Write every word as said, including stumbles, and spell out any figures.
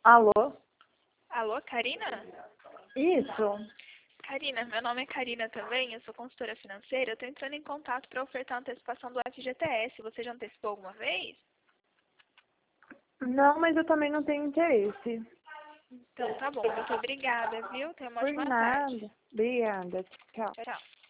Alô? Alô, Karina? Isso. Karina, meu nome é Karina também, eu sou consultora financeira. Eu estou entrando em contato para ofertar a antecipação do F G T S. Você já antecipou alguma vez? Não, mas eu também não tenho interesse. Então tá bom, muito obrigada, viu? Tenha uma Por ótima tarde. nada. Obrigada. Tchau. Tchau, tchau.